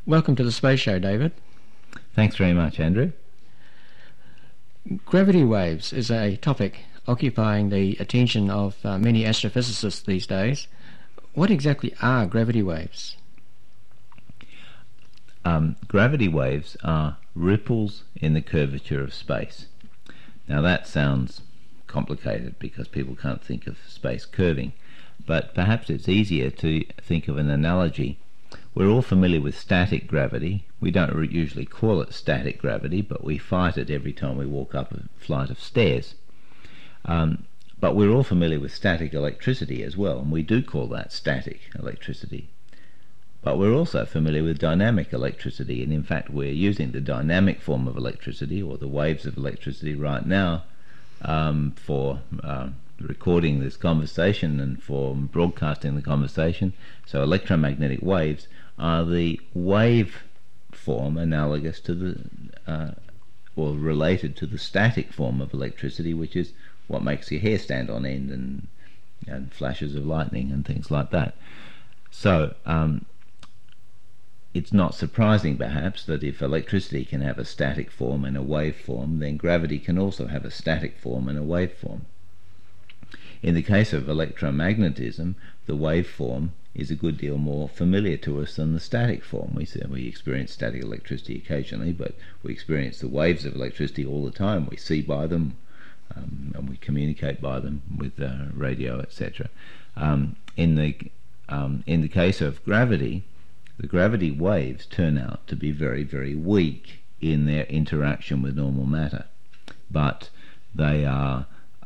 Welcome to the Space Show, David. Thanks very much, Andrew. Gravity waves is a topic occupying the attention of many astrophysicists these days. What exactly are gravity waves? Gravity waves are ripples in the curvature of space. Now that sounds complicated because people can't think of space curving, but perhaps it's easier to think of an analogy. We're all familiar with static gravity. We don't usually call it static gravity, but we fight it every time we walk up a flight of stairs. But we're all familiar with static electricity as well, and we do call that static electricity. But we're also familiar with dynamic electricity, and in fact we're using the dynamic form of electricity, or the waves of electricity, right now for recording this conversation and for broadcasting the conversation. So electromagnetic waves are the wave form analogous to the or related to the static form of electricity, which is what makes your hair stand on end and flashes of lightning and things like that. So it's not surprising perhaps that if electricity can have a static form and a wave form, then gravity can also have a static form and a wave form. In the case of electromagnetism, the wave form is a good deal more familiar to us than the static form. We experience static electricity occasionally, but we experience the waves of electricity all the time. We see by them, and we communicate by them with radio, etc. In the case of gravity, the gravity waves turn out to be very, very weak in their interaction with normal matter, but they are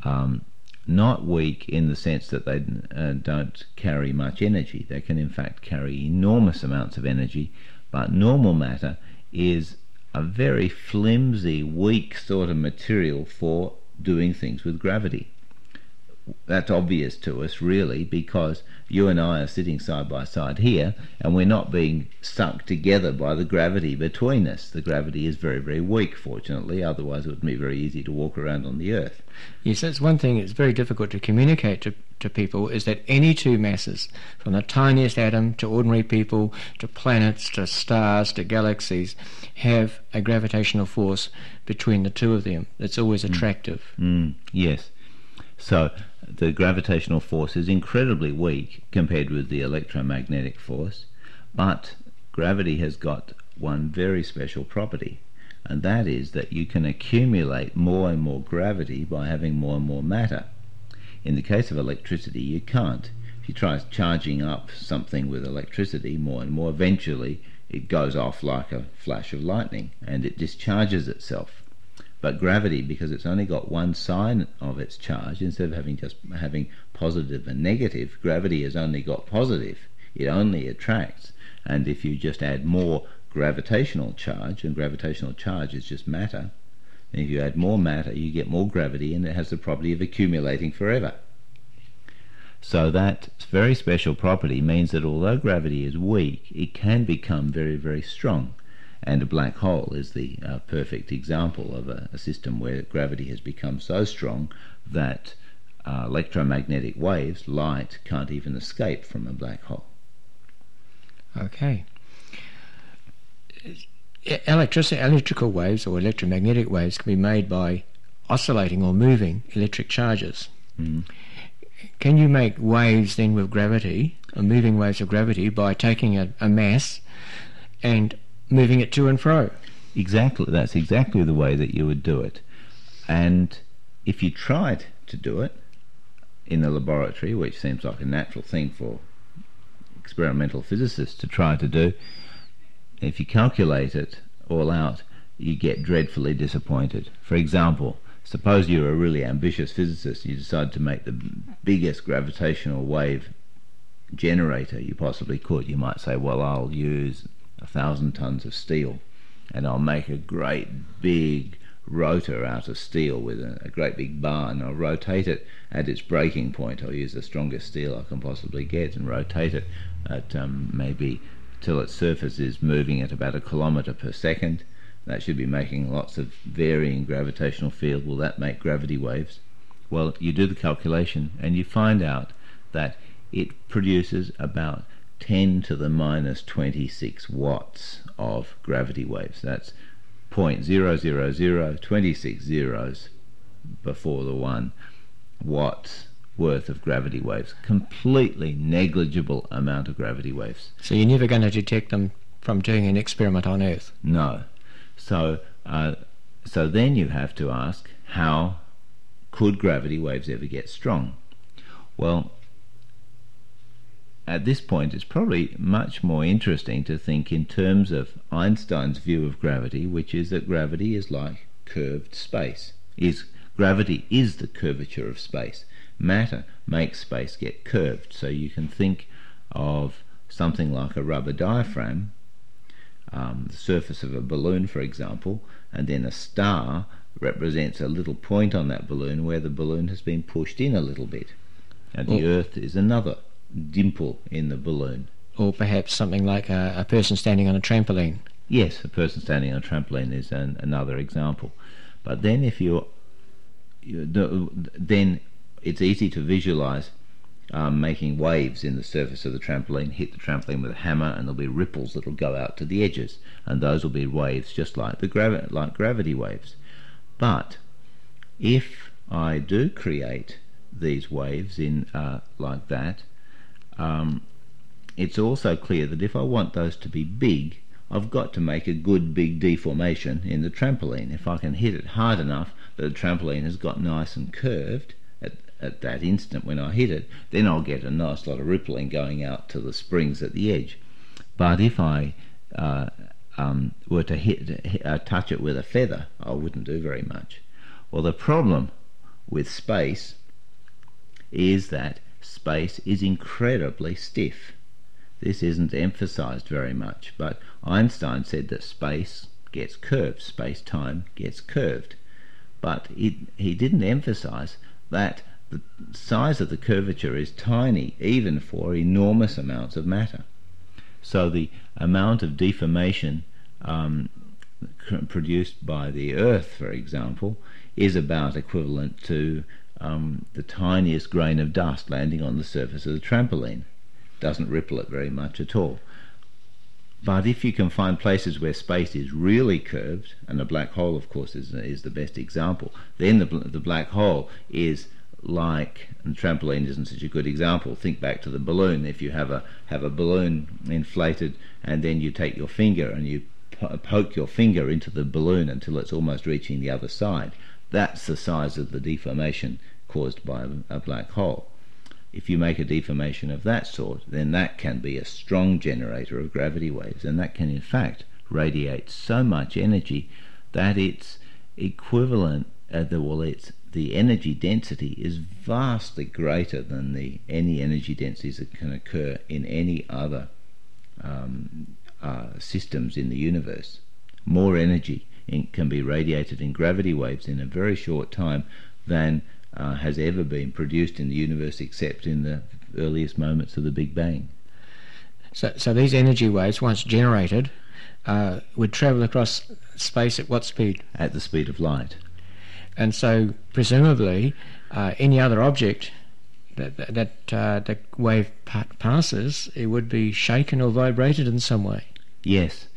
not weak in the sense that they don't carry much energy. They can in fact carry enormous amounts of energy, but normal matter is a very flimsy, weak sort of material for doing things with gravity. That's obvious to us really, because you and I are sitting side by side here and we're not being sucked together by the gravity between us. The gravity is very, very weak, fortunately, otherwise it would be very easy to walk around on the Earth. Yes, that's one thing that's very difficult to communicate to people, is that any two masses, from the tiniest atom to ordinary people to planets to stars to galaxies, have a gravitational force between the two of them that's always attractive. Yes. So the gravitational force is incredibly weak compared with the electromagnetic force, but gravity has got one very special property, and that is that you can accumulate more and more gravity by having more and more matter. In the case of electricity, you can't. If you try charging up something with electricity more and more, eventually it goes off like a flash of lightning and it discharges itself. But gravity, because it's only got one side of its charge, instead of having positive and negative, gravity has only got positive. It only attracts. And if you just add more gravitational charge, and gravitational charge is just matter, and if you add more matter, you get more gravity, and it has the property of accumulating forever. So that very special property means that although gravity is weak, it can become very, very strong. And a black hole is the perfect example of a system where gravity has become so strong that electromagnetic waves, light, can't even escape from a black hole. Okay. Electrical waves or electromagnetic waves can be made by oscillating or moving electric charges. Can you make waves then with gravity, or moving waves of gravity, by taking a mass and moving it to and fro? Exactly, that's exactly the way that you would do it. And if you tried to do it in the laboratory, which seems like a natural thing for experimental physicists to try to do, if you calculate it all out, you get dreadfully disappointed. For example, suppose you're a really ambitious physicist, you decide to make the biggest gravitational wave generator you possibly could. You might say, well, I'll use 1,000 tons of steel and I'll make a great big rotor out of steel with a great big bar, and I'll rotate it at its breaking point. I'll use the strongest steel I can possibly get and rotate it at maybe till its surface is moving at about 1 kilometre per second. That should be making lots of varying gravitational field. Will that make gravity waves? Well, you do the calculation and you find out that it produces about 10 to the minus 26 watts of gravity waves. That's 0.000, 26 zeros before the 1 watts worth of gravity waves. Completely negligible amount of gravity waves. So you're never going to detect them from doing an experiment on Earth? No. So then you have to ask, how could gravity waves ever get strong? Well, at this point it's probably much more interesting to think in terms of Einstein's view of gravity, which is that gravity is like curved space. Gravity is the curvature of space. Matter makes space get curved. So you can think of something like a rubber diaphragm, the surface of a balloon, for example, and then a star represents a little point on that balloon where the balloon has been pushed in a little bit. And the Earth is another dimple in the balloon. Or perhaps something like a person standing on a trampoline. Yes, a person standing on a trampoline is another example. But then then it's easy to visualize making waves in the surface of the trampoline. Hit the trampoline with a hammer and there'll be ripples that will go out to the edges, and those will be waves just like gravity waves. But if I do create these waves in like that, it's also clear that if I want those to be big, I've got to make a good big deformation in the trampoline. If I can hit it hard enough that the trampoline has got nice and curved at that instant when I hit it, then I'll get a nice lot of rippling going out to the springs at the edge. But if I were to touch it with a feather, I wouldn't do very much. Well, the problem with space is that space is incredibly stiff. This isn't emphasized very much, but Einstein said that space gets curved, space-time gets curved. But he didn't emphasize that the size of the curvature is tiny, even for enormous amounts of matter. So the amount of deformation produced by the Earth, for example, is about equivalent to the tiniest grain of dust landing on the surface of the trampoline. Doesn't ripple it very much at all. But if you can find places where space is really curved, and a black hole, of course, is the best example, then the black hole is like, and the trampoline isn't such a good example. Think back to the balloon. If you have a balloon inflated, and then you take your finger and you poke your finger into the balloon until it's almost reaching the other side, that's the size of the deformation caused by a black hole. If you make a deformation of that sort, then that can be a strong generator of gravity waves, and that can in fact radiate so much energy that its equivalent, the energy density is vastly greater than any energy densities that can occur in any other systems in the universe. More energy can be radiated in gravity waves in a very short time than has ever been produced in the universe, except in the earliest moments of the Big Bang. So these energy waves, once generated, would travel across space at what speed? At the speed of light. And so presumably any other object that wave passes, it would be shaken or vibrated in some way. Yes.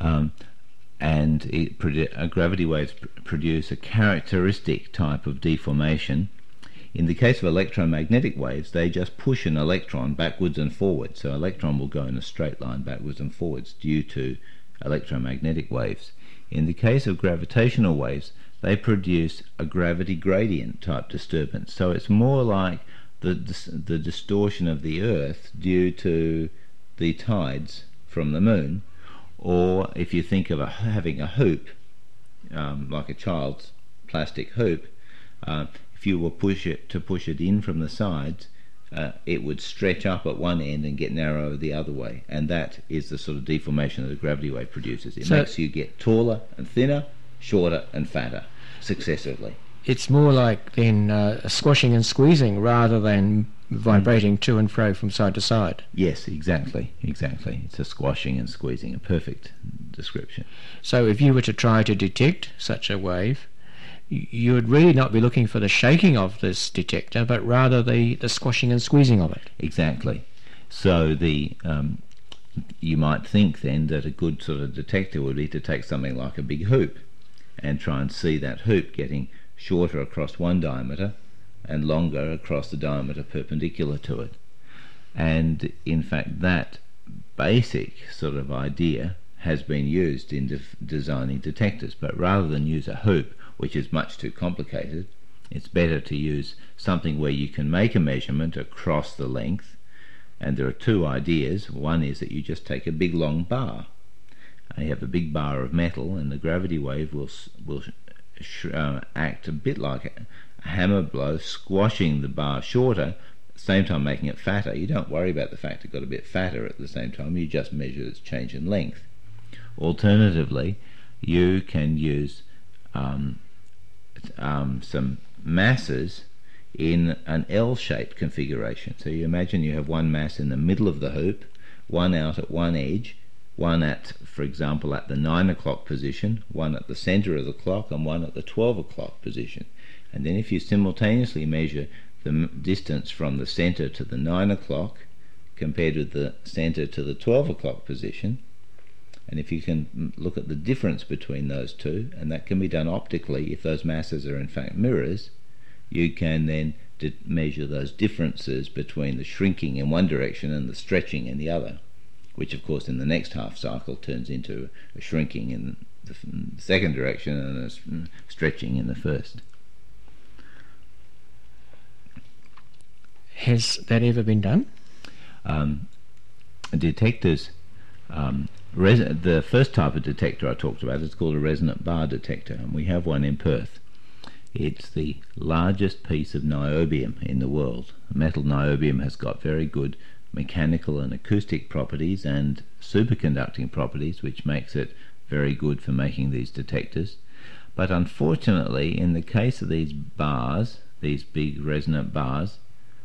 And gravity waves produce a characteristic type of deformation. In the case of electromagnetic waves, they just push an electron backwards and forwards. So an electron will go in a straight line backwards and forwards due to electromagnetic waves. In the case of gravitational waves, they produce a gravity gradient type disturbance. So it's more like the distortion of the Earth due to the tides from the moon. Or if you think of having a hoop, like a child's plastic hoop, if you were push it in from the sides, it would stretch up at one end and get narrower the other way, and that is the sort of deformation that a gravity wave produces. It makes you get taller and thinner, shorter and fatter successively. It's more like then squashing and squeezing rather than vibrating to and fro from side to side. Yes, exactly. It's a squashing and squeezing, a perfect description. So if you were to try to detect such a wave, you would really not be looking for the shaking of this detector, but rather the squashing and squeezing of it. Exactly. So you might think then that a good sort of detector would be to take something like a big hoop and try and see that hoop getting shorter across one diameter and longer across the diameter perpendicular to it. And in fact, that basic sort of idea has been used in designing detectors, but rather than use a hoop, which is much too complicated, it's better to use something where you can make a measurement across the length. And there are two ideas. One is that you just take a big long bar. You have a big bar of metal, and the gravity wave will act a bit like a hammer blow, squashing the bar shorter, at the same time making it fatter. You don't worry about the fact it got a bit fatter at the same time. You just measure its change in length. Alternatively, you can use some masses in an L-shaped configuration. So you imagine you have one mass in the middle of the hoop, one out at one edge, one at, for example, at the 9 o'clock position, one at the centre of the clock, and one at the 12 o'clock position. And then if you simultaneously measure the distance from the centre to the 9 o'clock compared with the centre to the 12 o'clock position, and if you can look at the difference between those two, and that can be done optically if those masses are in fact mirrors, you can then measure those differences between the shrinking in one direction and the stretching in the other, which of course in the next half cycle turns into a shrinking in the second direction and a stretching in the first. Has that ever been done? Detectors, the first type of detector I talked about is called a resonant bar detector, and we have one in Perth. It's the largest piece of niobium in the world. Metal niobium has got very good mechanical and acoustic properties and superconducting properties, which makes it very good for making these detectors. But unfortunately, in the case of these bars, these big resonant bars,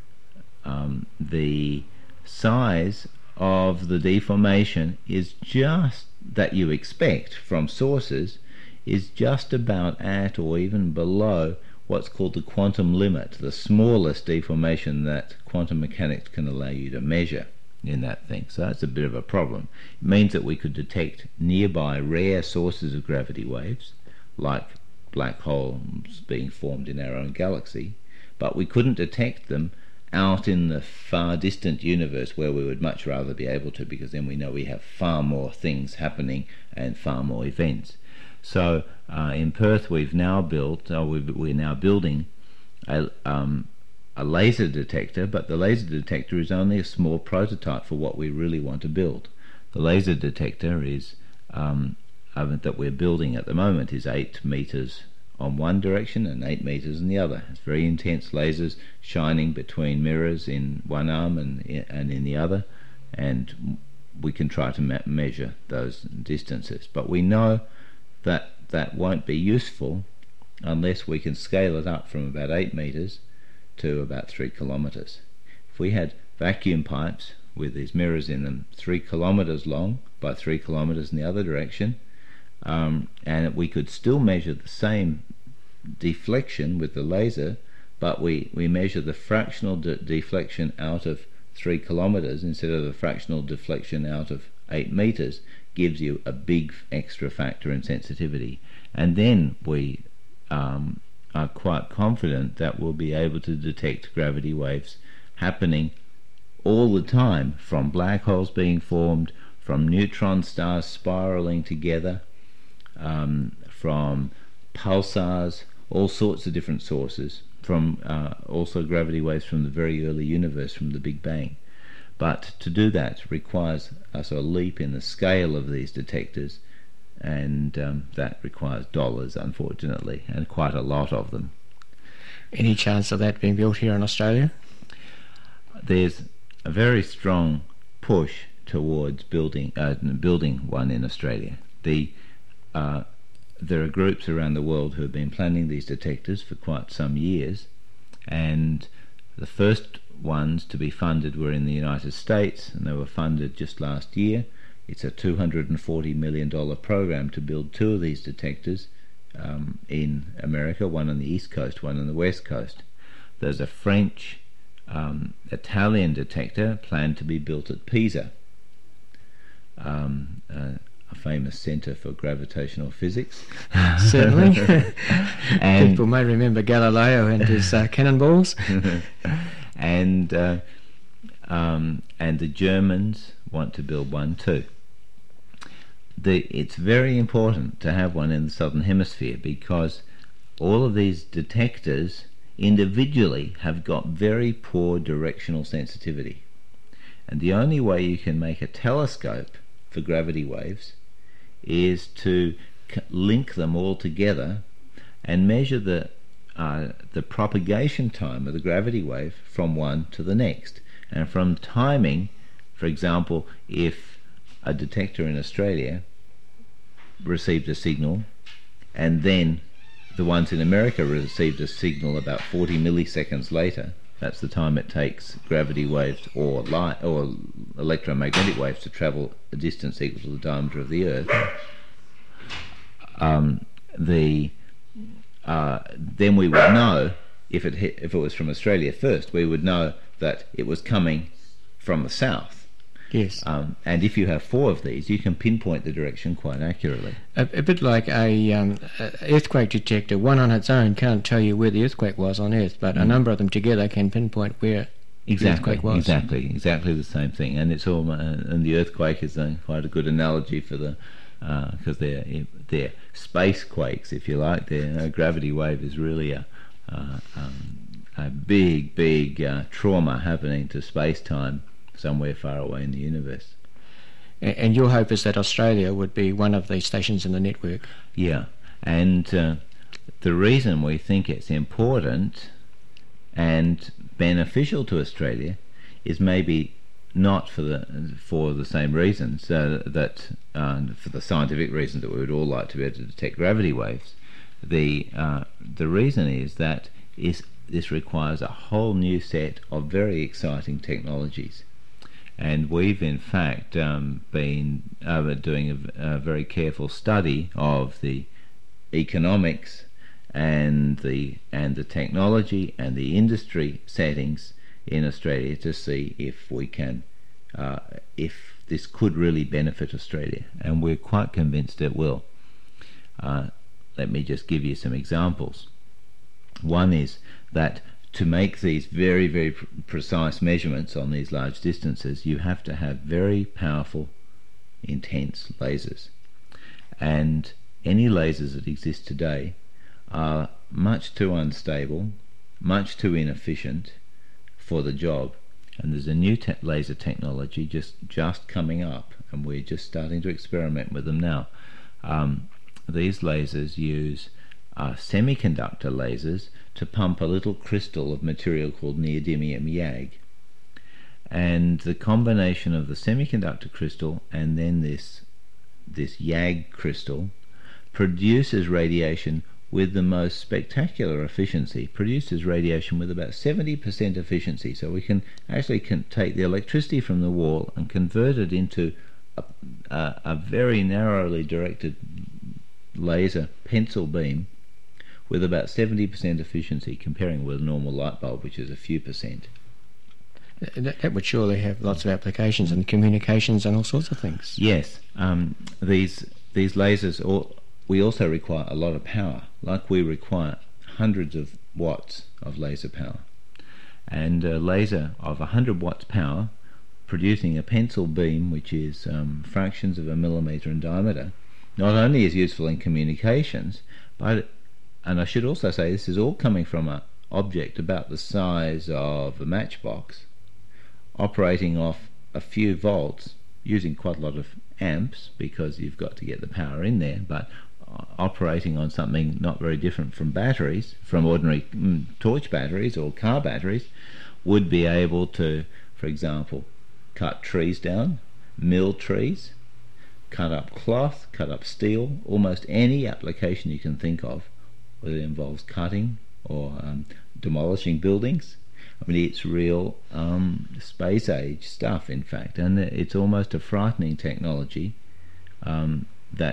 the size of the deformation is just that you expect from sources is just about at or even below what's called the quantum limit, the smallest deformation that quantum mechanics can allow you to measure in that thing. So that's a bit of a problem. It means that we could detect nearby rare sources of gravity waves, like black holes being formed in our own galaxy, but we couldn't detect them out in the far distant universe, where we would much rather be able to, because then we know we have far more things happening and far more events. So in Perth we're now building a laser detector, but the laser detector is only a small prototype for what we really want to build. The laser detector is that we're building at the moment is 8 meters on one direction and 8 meters in the other. It's very intense lasers shining between mirrors in one arm and in the other, and we can try to measure those distances. But we know that that won't be useful unless we can scale it up from about 8 meters to about 3 kilometers. If we had vacuum pipes with these mirrors in them 3 kilometers long by 3 kilometers in the other direction, and we could still measure the same deflection with the laser, but we measure the fractional deflection out of 3 kilometers instead of the fractional deflection out of 8 meters, gives you a big extra factor in sensitivity. And then we are quite confident that we'll be able to detect gravity waves happening all the time, from black holes being formed, from neutron stars spiraling together, from pulsars, all sorts of different sources, from also gravity waves from the very early universe, from the Big Bang. But to do that requires us a leap in the scale of these detectors, and that requires dollars, unfortunately, and quite a lot of them. Any chance of that being built here in Australia? There's a very strong push towards building one in Australia. There are groups around the world who have been planning these detectors for quite some years, and the first ones to be funded were in the United States, and they were funded just last year. It's a $240 million program to build 2 of these detectors in America, one on the East Coast, one on the West Coast. There's a French Italian detector planned to be built at Pisa, a famous centre for gravitational physics. Certainly. And people may remember Galileo and his cannonballs. and the Germans want to build one too. It's very important to have one in the southern hemisphere, because all of these detectors individually have got very poor directional sensitivity, and the only way you can make a telescope for gravity waves is to link them all together and measure the propagation time of the gravity wave from one to the next. And from timing, for example, if a detector in Australia received a signal and then the ones in America received a signal about 40 milliseconds later, that's the time it takes gravity waves or light or electromagnetic waves to travel a distance equal to the diameter of the Earth. Then we would know, if it was from Australia first, we would know that it was coming from the south. Yes. And if you have 4 of these, you can pinpoint the direction quite accurately. A bit like a earthquake detector. One on its own can't tell you where the earthquake was on Earth, but a number of them together can pinpoint where the earthquake was. Exactly the same thing. And it's all. And the earthquake is quite a good analogy for the, because they're space quakes, if you like. Their gravity wave is really a big trauma happening to space-time somewhere far away in the universe. And your hope is that Australia would be one of these stations in the network? Yeah, and the reason we think it's important and beneficial to Australia is maybe not for the same reasons, that for the scientific reasons that we would all like to be able to detect gravity waves. The reason is that this requires a whole new set of very exciting technologies. And we've in fact been doing a very careful study of the economics and the technology and the industry settings in Australia to see if we can, if this could really benefit Australia, and we're quite convinced it will. Let me just give you some examples. One is that to make these very, very precise measurements on these large distances, you have to have very powerful, intense lasers. And any lasers that exist today are much too unstable, much too inefficient for the job. And there's a new laser technology just coming up, and we're just starting to experiment with them now. These lasers use semiconductor lasers to pump a little crystal of material called neodymium YAG, and the combination of the semiconductor crystal and then this YAG crystal produces radiation with the most spectacular efficiency, produces radiation with about 70% efficiency. So we can actually take the electricity from the wall and convert it into a very narrowly directed laser pencil beam with about 70% efficiency, comparing with a normal light bulb, which is a few percent. That would surely have lots of applications in communications and all sorts of things. Yes. These lasers, we also require a lot of power. Like we require hundreds of watts of laser power. And a laser of 100 watts power producing a pencil beam which is fractions of a millimetre in diameter not only is useful in communications, and I should also say this is all coming from an object about the size of a matchbox, operating off a few volts, using quite a lot of amps because you've got to get the power in there, but operating on something not very different from batteries, from ordinary torch batteries or car batteries, would be able to, for example, cut trees down, mill trees, cut up cloth, cut up steel, almost any application you can think of, whether it involves cutting or demolishing buildings. I mean, it's real space age stuff, in fact, and it's almost a frightening technology that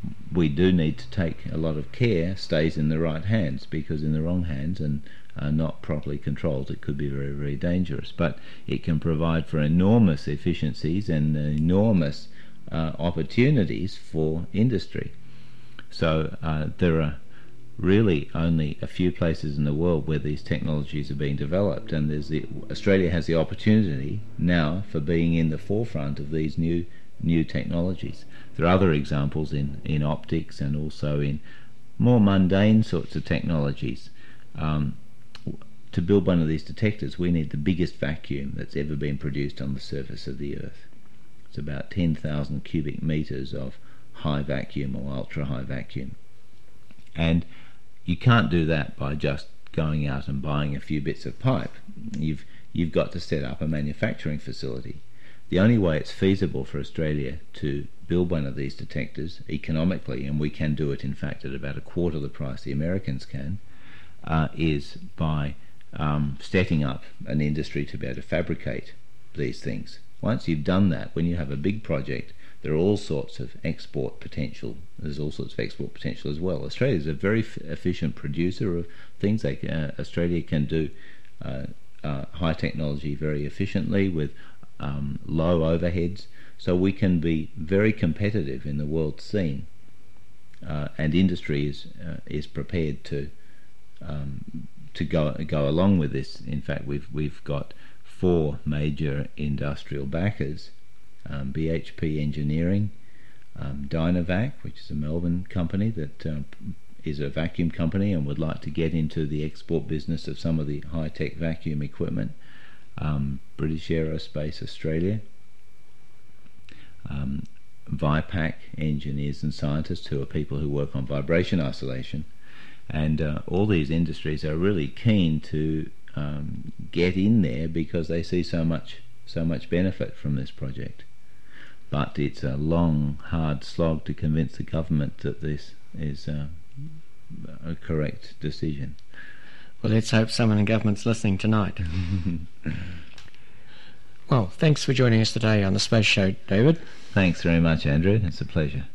we do need to take a lot of care stays in the right hands, because in the wrong hands and not properly controlled, it could be very, very dangerous. But it can provide for enormous efficiencies and enormous opportunities for industry. So there are really only a few places in the world where these technologies are being developed, and Australia has the opportunity now for being in the forefront of these new technologies. There are other examples in optics and also in more mundane sorts of technologies. To build one of these detectors, we need the biggest vacuum that's ever been produced on the surface of the Earth. It's about 10,000 cubic meters of high vacuum or ultra high vacuum. And you can't do that by just going out and buying a few bits of pipe. You've got to set up a manufacturing facility. The only way it's feasible for Australia to build one of these detectors economically, and we can do it in fact at about a quarter the price the Americans can, is by setting up an industry to be able to fabricate these things. Once you've done that, when you have a big project, there are all sorts of export potential. There's all sorts of export potential as well. Australia is a very efficient producer of things. Australia can do high technology very efficiently with low overheads, so we can be very competitive in the world scene. And industry is prepared to go along with this. In fact, we've got 4 major industrial backers: BHP Engineering, Dynavac, which is a Melbourne company that is a vacuum company and would like to get into the export business of some of the high-tech vacuum equipment, British Aerospace Australia, Vipac engineers and scientists, who are people who work on vibration isolation, and all these industries are really keen to get in there because they see so much benefit from this project. But it's a long, hard slog to convince the government that this is a correct decision. Well, let's hope someone in government's listening tonight. Well, thanks for joining us today on the Space Show, David. Thanks very much, Andrew. It's a pleasure.